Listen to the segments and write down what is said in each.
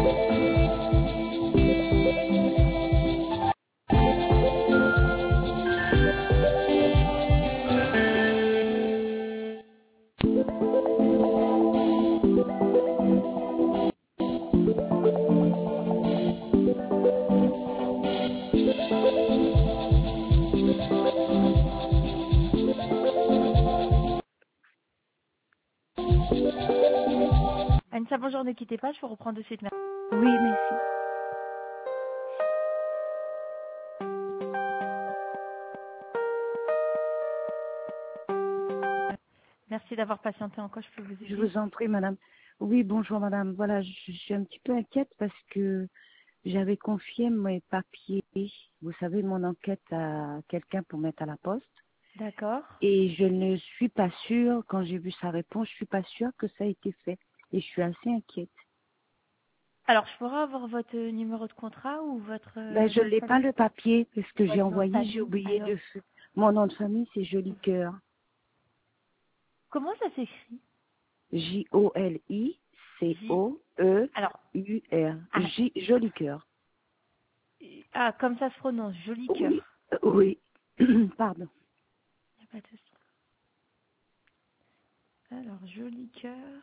Anissa, bonjour, ne quittez pas, je vous reprends de suite. Oui, merci. Merci d'avoir patienté encore, je peux vous aider. Je vous en prie, madame. Oui, bonjour, madame. Voilà, je suis un petit peu inquiète parce que j'avais confié mes papiers, vous savez, mon enquête à quelqu'un pour mettre à la poste. D'accord. Et je ne suis pas sûre, quand j'ai vu sa réponse, je suis pas sûre que ça a été fait. Et je suis assez inquiète. Alors, je pourrais avoir votre numéro de contrat ou votre Ben, je nom de n'ai pas famille? le papier parce que j'ai Votre nom de envoyé, j'ai famille, oublié alors. de faire. Mon nom de famille, c'est Joli Cœur. Comment ça s'écrit? J. Alors, Jolicoeur. ah, Joli Cœur. comme ça se prononce, joli cœur. Oui, oui. Pardon. Y a pas de souci. Alors, joli cœur.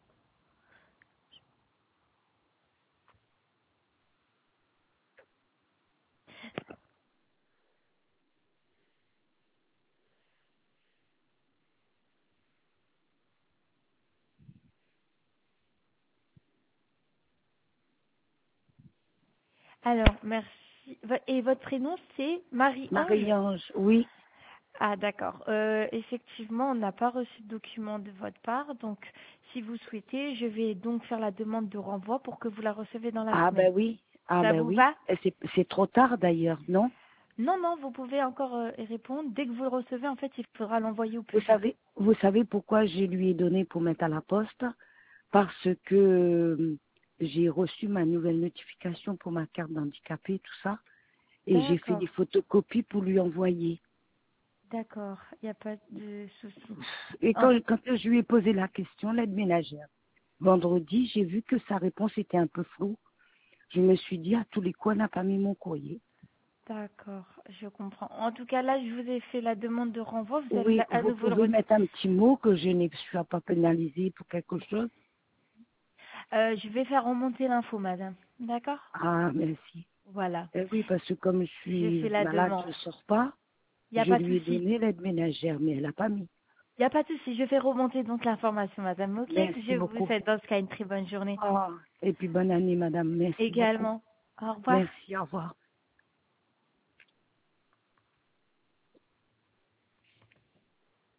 Alors, merci. Et votre prénom, c'est Marie-Ange? Marie-Ange, oui. Ah, d'accord. Effectivement, on n'a pas reçu de document de votre part. Donc, si vous souhaitez, je vais donc faire la demande de renvoi pour que vous la recevez dans la Ah semaine. ben oui. Ah Ça ben vous oui. va? Et c'est trop tard d'ailleurs, non? Non, non, vous pouvez encore y répondre. Dès que vous le recevez, en fait, il faudra l'envoyer au Vous plus vite. savez pourquoi je lui ai donné pour mettre à la poste? Parce que j'ai reçu ma nouvelle notification pour ma carte d'handicapé, tout ça. Et j'ai fait des D'accord, photocopies pour lui envoyer. d'accord. Il n'y a pas de souci. Et En- quand je lui ai posé la question, l'aide ménagère, vendredi, j'ai vu que sa réponse était un peu floue. Je me suis dit, à tous les coups, elle n'a pas mis mon courrier. D'accord, je comprends. En tout cas, là, je vous ai fait la demande de renvoi. Vous allez Oui, à vous nouveau le pouvez mettre un petit mot que je ne suis pas pénalisée pour quelque chose. Je vais faire remonter l'info, madame. D'accord? Ah, merci. Voilà. Eh oui, parce que comme je Je fais suis la malade, demande. je ne sors pas. Il n'y a Je pas de lui ai souci. donné l'aide ménagère, mais elle n'a pas mis. Il n'y a pas de souci. Je fais remonter donc l'information, madame. Ok? Merci Je vous beaucoup. souhaite dans ce cas une très bonne journée. Ah, et puis bonne année, madame. Merci beaucoup. Également. Au revoir. Merci, au revoir.